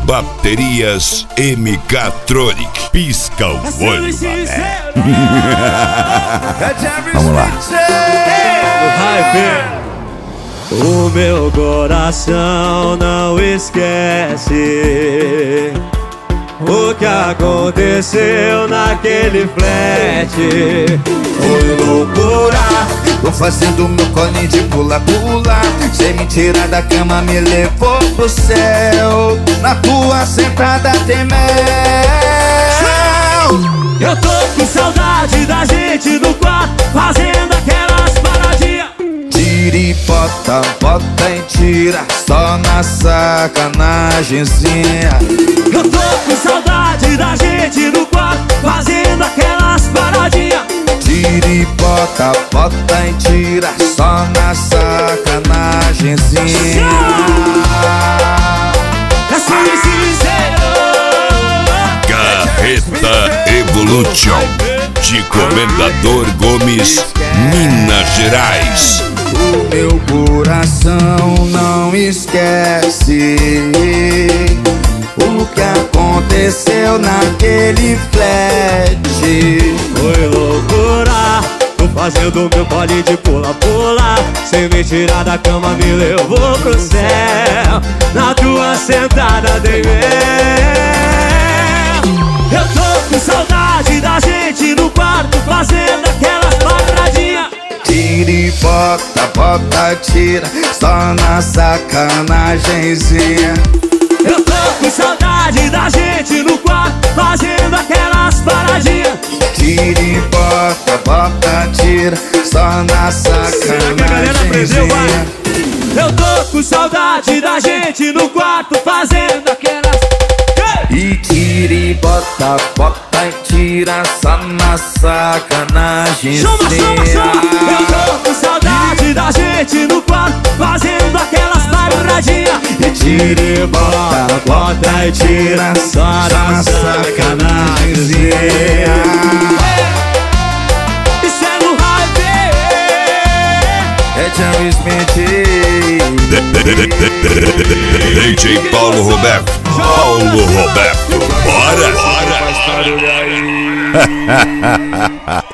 Baterias MK-Tronic. Pisca o olho, mané. Vamos lá. O meu coração não esquece o que aconteceu naquele flat. Foi loucura, tô fazendo meu colinho de pula-pula. Cê me tira da cama, me levou pro céu. Na tua sentada tem mel. Eu tô com saudade da gente no quarto, fazendo aquelas paradinhas. Tira e bota, bota e tira, só na sacanagemzinha. Eu tô com saudade da gente no quarto, fazendo aquelas paradinhas. Tira e bota, bota e tira, só na sacanagemzinha. Assim sincero. Carreta Evolution de Comendador Gomes, Minas Gerais. O meu coração não esquece o que aconteceu naquele flat. Foi loucura, tô fazendo meu baile de pula-pula. Sem me tirar da cama, me levou pro céu. Na tua sentada dei mel. Eu tô com saudade da gente no quarto, fazendo aquelas paradinhas. Tira e bota, bota, tira, só na sacanagemzinha. Eu tô com saudade da gente no quarto, fazendo aquelas paradinhas. Tira e bota, bota, tira, só na sacanagemzinha. Eu tô com saudade da gente no quarto, fazendo aquelas. E tira e bota, bota e tira, só na sacanagemzinha. Eu tô com saudade da gente no quarto, fazendo aquelas paradinhas. E tira e bota, bota e tira, só na sacanagemzinha. Isso é no hype. É Jerry Smith. DJ Paulo Roberto. Paulo Roberto. Bora! Faz barulho aí.